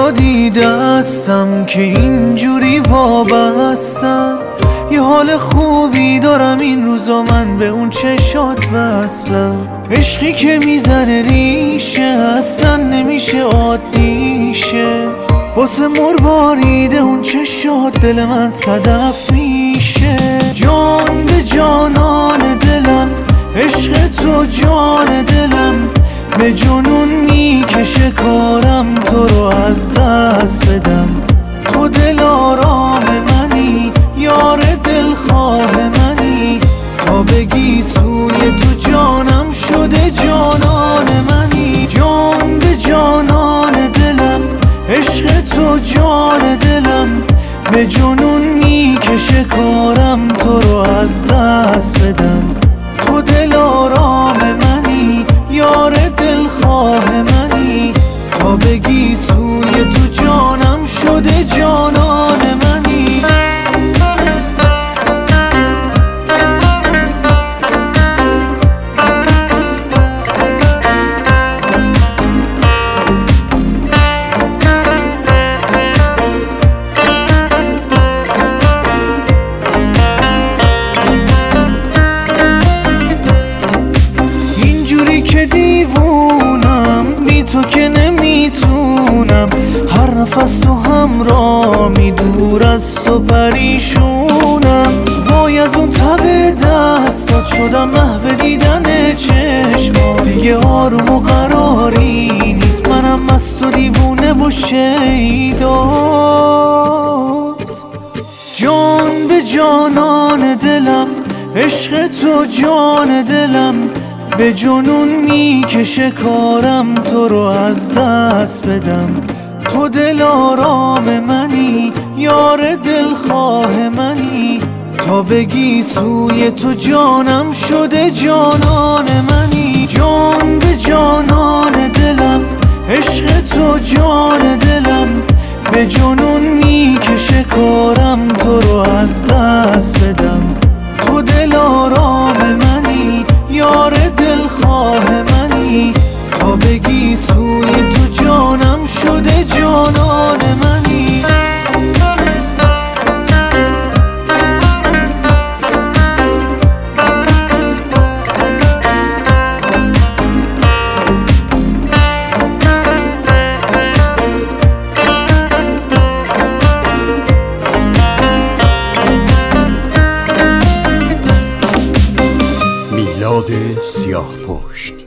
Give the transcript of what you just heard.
دادی دستم که اینجوری وابستم. یه حال خوبی دارم این روزا، من به اون چشات وصلم. عشقی که میزنه ریشه اصلا نمیشه عادیشه. واسه مروارید اون چشات دل من صدف میشه. جان به جانان دلم، عشق تو جان دلم. به جنون میکشه کارم تو رو از دست بدم. تو دل آرام منی، یار دلخواه منی. تا بگی سوی تو جانم شده جانان منی. جان به جانان دلم، عشق تو جان دلم. به جنون میکشه کارم تو رو از دست بدم. تو دل آرام منی، یار دلخواه منی. تا بگی سوی تو جانم شده جانان منی. که دیوونم بی تو که نمیتونم. هر نفس تو همراهی، دور از تو پریشونم. وای از اون تب دستات شدم محو دیدن چشمات. دیگه آروم و قراری نیست، منم مست و دیوونه و شیدات. جان به جانان دلم، عشق تو جان دلم. به جنون میکشه کارم تو رو از دست بدم. تو دل آرام منی، یار دلخواه منی. تا بگی سوی تو جانم شده جانان منی. جان به جانان دلم، عشق تو جان دلم. به جنون میکشه کارم تو رو از دست بدم. تو دل آرام منی، یار دلخواه منی. تا بگی سوی تو جانم شده جانان منی. میلاد سیاهپشت.